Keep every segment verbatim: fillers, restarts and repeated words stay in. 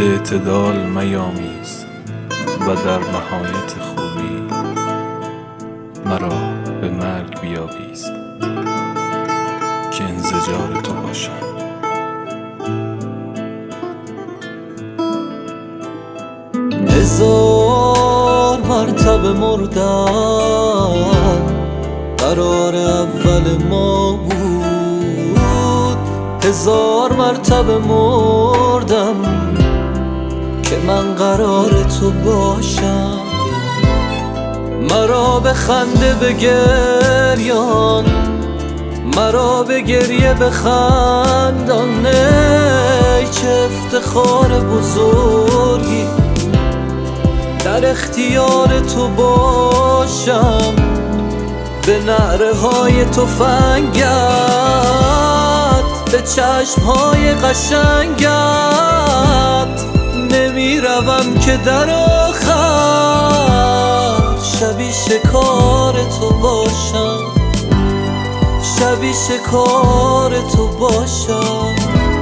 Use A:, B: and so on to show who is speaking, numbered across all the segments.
A: به اعتدال میامیز و در نهایت خوبی مرا به مرگ بیاویز که انزجار تو باشم.
B: هزار مرتبه مردن قرار اول ما بود، هزار مرتبه مردم که من قرار تو باشم. مرا به خنده بگریان، مرا به گریه بخندان، ای چه افتخار بزرگی در اختیار تو باشم. به نعره های تفنگت، به چشم های قشنگت نمی روم که در آخر شبی شکار تو باشم، شبی شکار تو باشم.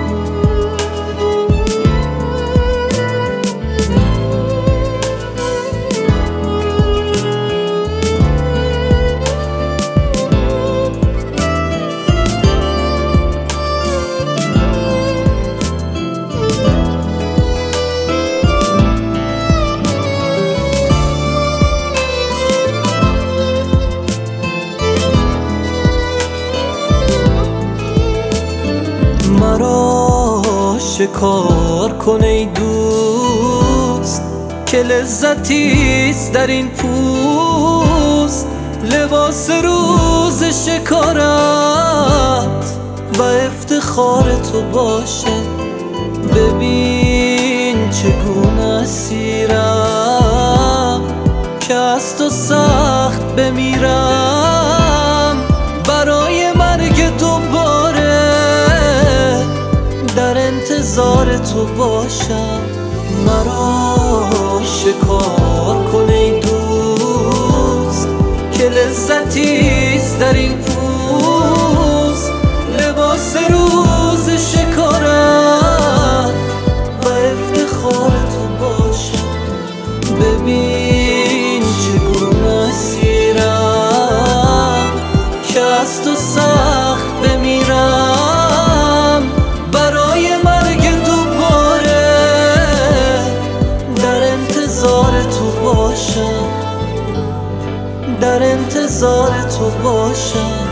B: مرا شکار کن ای دوست که لذتیست در این پوست، لباس روز شکارت و افتخار تو باشه. ببین چگونه اسیرم که از تو سخت بمیرم، برای مرگ دوباره در انتظار تو باشم. مرا شکار کن ای دوست که لذتیست در این پوست، لباس روز شکارت و افتخار تو باشم. ببین چگونه اسیرم که از تو سخت بمیرم، برای مرگ دوباره در انتظار تو باشم، در انتظار تو باشم.